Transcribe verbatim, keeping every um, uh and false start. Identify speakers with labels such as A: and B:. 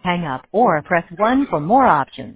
A: Hang up or press one for more options.